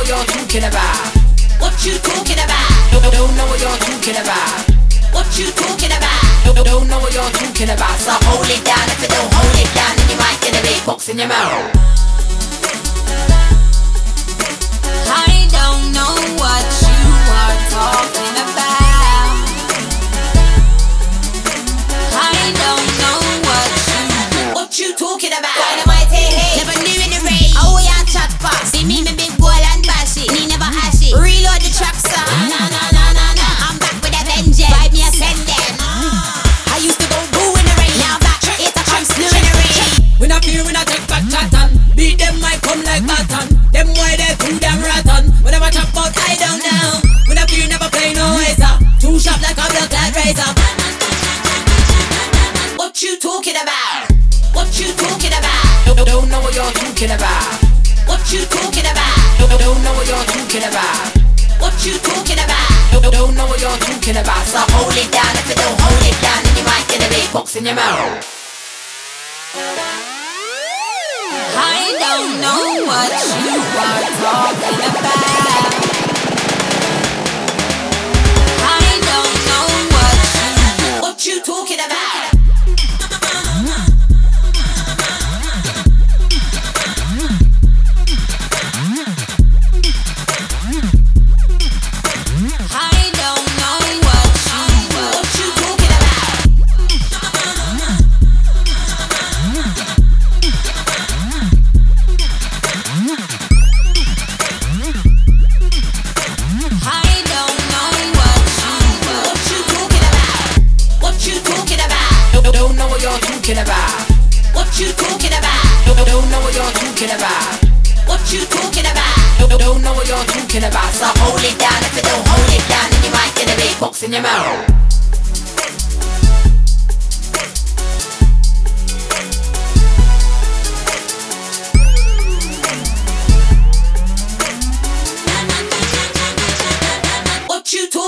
what you're talking about. What you talking about? Don't know what you're talking about. What you talking about? Don't know what you're talking about. So hold it down. If you don't hold it down, then you might get a big box in your mouth. I don't know what you are talking about. I don't know what you talking about. Dynamite, hey, never knew in the rain. Oh yeah, chat fast. See me big boy and bash it. Me never hash it. Reload the track, sir. I'm back with a vengeance. Vibe me a send them. I used to go boo in the rain. Now back, it's a come slew in the rain. When I feel when I take back chatton, beat them might come like baton. Them why they too damn rotten. When I talk about I don't know. When I feel never play no razor. Too sharp like a blood clad razor. What you talking about? What you talking about? Don't know what you're talking about. What you talking about? Don't know what you're talking about. What you talking about? Don't know what you're talking about. So hold it down. If you don't hold it down, then you might get a big box in your mouth. I don't know what you are talking about. I don't know what you talking about. Talking about. What you talking about? Don't know what you're talking about. What you talking about? Don't know what you're talking about. So hold it down. If you don't hold it down, then you might get a big box in your mouth. What you talking about?